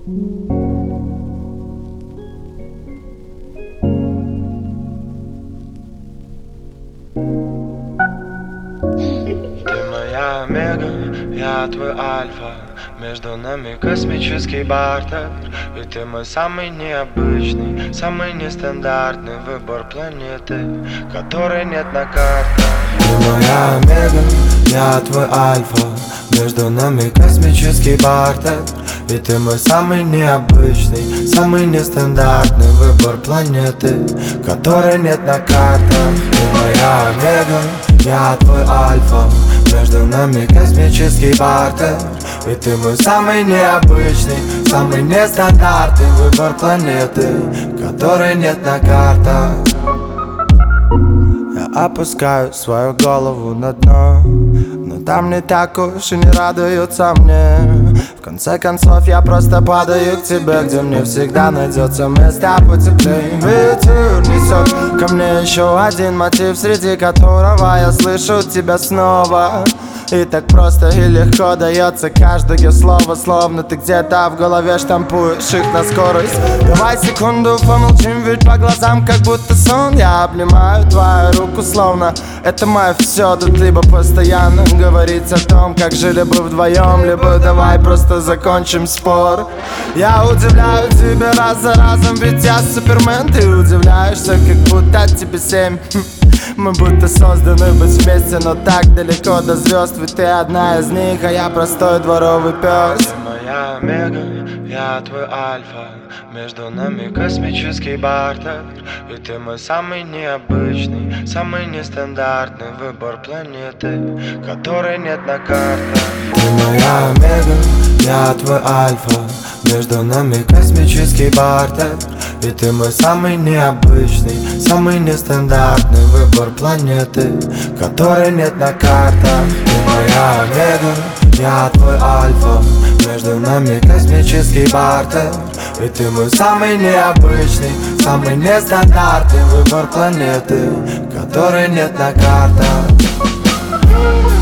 Моя омега, я твой альфа. Между нами космический бартер. И ты мой самый необычный, самый нестандартный выбор планеты, которой нет на картах. Ты моя омега, я твой альфа. Между нами космический бартер. И ты мой самый необычный, самый нестандартный выбор планеты, которой нет на картах. Ты моя омега, я твой альфа. Между нами космический бартер. И ты мой самый необычный, самый нестандартный выбор планеты, которой нет на картах. Я опускаю свою голову на дно, но там не так уж и не радуются мне. В конце концов я просто падаю к тебе, где мне всегда найдется место потеплее. Ветер несет ко мне еще один мотив, среди которого я слышу тебя снова. И так просто и легко дается каждое слово, словно ты где-то в голове штампуешь их на скорость. Давай секунду помолчим, ведь по глазам как будто сон. Я обнимаю твою руку, словно это мое все. Тут либо постоянно говорить о том, как жили бы вдвоем, либо давай просто закончим спор. Я удивляю тебя раз за разом, ведь я супермен. Ты удивляешься, как будто тебе 7. Мы будто созданы быть вместе, но так далеко до звезд. Ведь ты одна из них, а я простой дворовый пес. Ты моя омега, я твой альфа. Между нами космический бартер. И ты мой самый необычный, самый нестандартный выбор планеты, которой нет на картах. Ты моя омега, я твой альфа. Между нами космический бартер. И ты мой самый необычный, самый нестандартный выбор планеты, которой нет на картах. Ты моя омега, я твой альфа. Между нами космический бартер. И ты мой самый необычный, самый нестандартный выбор планеты, которой нет на картах.